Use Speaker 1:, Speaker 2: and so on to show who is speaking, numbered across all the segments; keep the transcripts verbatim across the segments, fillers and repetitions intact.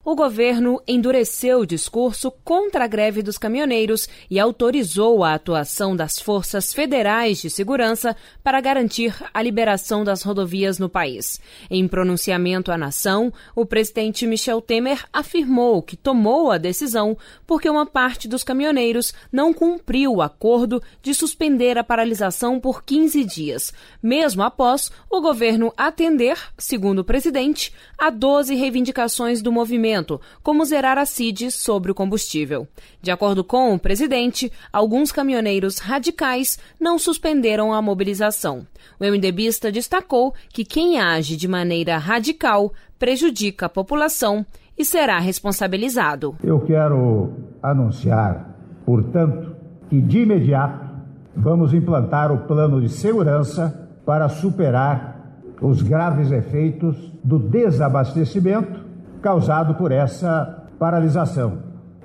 Speaker 1: o governo endureceu o discurso contra a greve dos caminhoneiros e autorizou a atuação das forças federais de segurança para garantir a liberação das rodovias no país. Em pronunciamento à nação, o presidente Michel Temer afirmou que tomou a decisão porque uma parte dos caminhoneiros não cumpriu o acordo de suspender a paralisação por quinze dias, mesmo após o governo atender, segundo o presidente, a doze reivindicações do movimento, como zerar a C I D sobre o combustível. De acordo com o presidente, alguns caminhoneiros radicais não suspenderam a mobilização. O MDBista destacou que quem age de maneira radical prejudica a população e será responsabilizado.
Speaker 2: Eu quero anunciar, portanto, que de imediato vamos implantar o plano de segurança para superar os graves efeitos do desabastecimento causado por essa paralisação.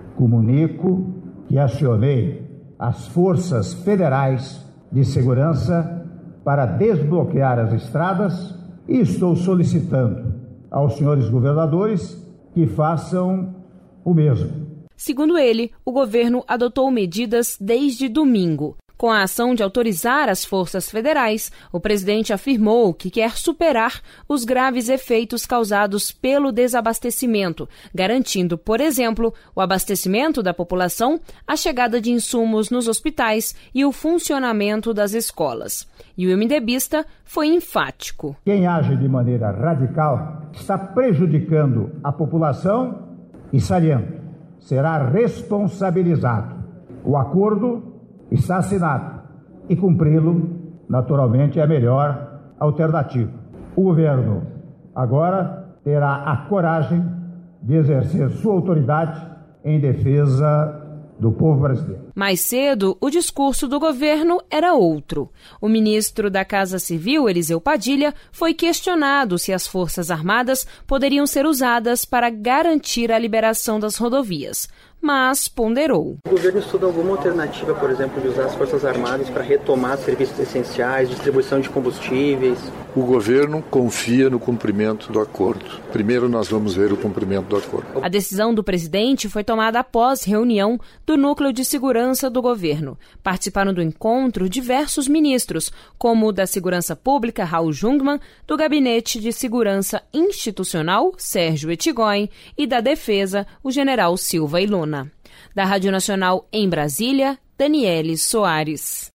Speaker 2: Comunico que acionei as forças federais de segurança para desbloquear as estradas e estou solicitando aos senhores governadores que façam o mesmo.
Speaker 1: Segundo ele, o governo adotou medidas desde domingo. Com a ação de autorizar as forças federais, o presidente afirmou que quer superar os graves efeitos causados pelo desabastecimento, garantindo, por exemplo, o abastecimento da população, a chegada de insumos nos hospitais e o funcionamento das escolas. E o MDBista foi enfático.
Speaker 2: Quem age de maneira radical está prejudicando a população e, saliento, será responsabilizado. O acordo está assinado e cumpri-lo, naturalmente, é a melhor alternativa. O governo agora terá a coragem de exercer sua autoridade em defesa do povo brasileiro.
Speaker 1: Mais cedo, o discurso do governo era outro. O ministro da Casa Civil, Eliseu Padilha, foi questionado se as Forças Armadas poderiam ser usadas para garantir a liberação das rodovias, mas ponderou.
Speaker 3: O governo estuda alguma alternativa, por exemplo, de usar as Forças Armadas para retomar serviços essenciais, distribuição de combustíveis?
Speaker 4: O governo confia no cumprimento do acordo. Primeiro nós vamos ver o cumprimento do acordo.
Speaker 1: A decisão do presidente foi tomada após reunião do Núcleo de Segurança do governo. Participaram do encontro diversos ministros, como o da Segurança Pública, Raul Jungmann, do Gabinete de Segurança Institucional, Sérgio Ettigoyen, e da Defesa, o general Silva e Luna. Da Rádio Nacional em Brasília, Daniele Soares.